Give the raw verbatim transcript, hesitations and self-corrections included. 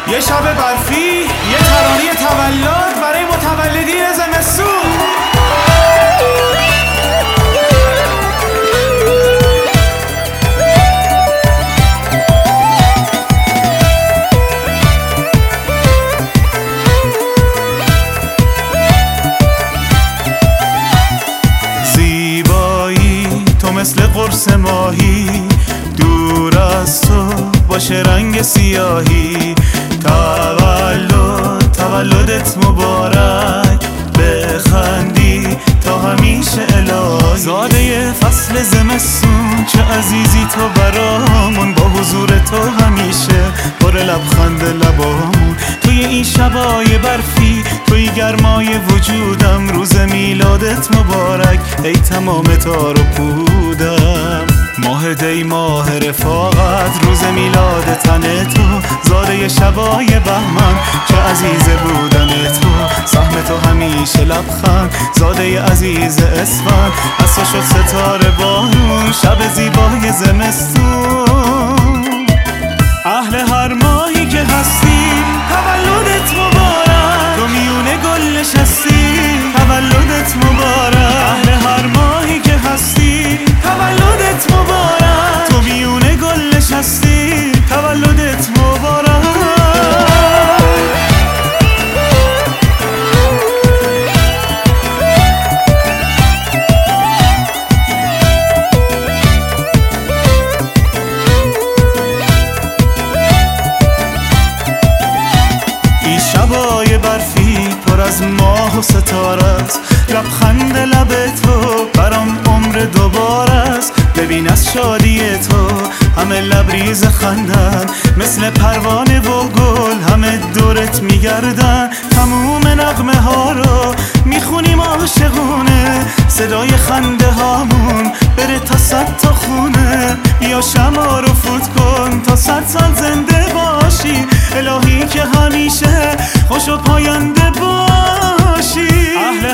یه شب برفی، یه ترانه تولد برای متولدین زمستون. زیبایی تو مثل قرص ماهی، دور از تو باشه رنگ سیاهی. تولد تولدت مبارک، بخندی تا همیشه الهی. زاده فصل زمستون چه عزیزی تو برامون، با حضور تو همیشه پر لبخند لبامون. توی این شبای برفی، توی گرمای وجودم، روز میلادت مبارک ای تمام تار و پودم. ماه دی ماه رفاقت، روز میلاد تن تو، زاده شبای بهمن چه عزیز بودن تو. سهم تو همیشه لبخند، زاده عزیز اسفند، از تو شد ستاره بارون شب زیبای زمستون. اهل هر ماهی که هستی تولدت مبارک، تو میونه گل نشستی تولدت مبارک. اهل هر ماهی که هستی تولدت مبارک، تو میونه گل نشستی تولدت مبارک. این شبای برفی پر از ماه و ستاره است، لبخند لب تو برام عمر دوباره است. ببین از شادی تو همه لبریز خندن، مثل پروانه و گل همه دورت میگردن. تموم نغمه ها رو میخونیم عاشقونه، صدای خنده هامون بره تا صد تا خونه. بیا شمع رو فوت کن تا صد سال زنده باشی، الهی که همیشه خوش و پاینده باشی. اهل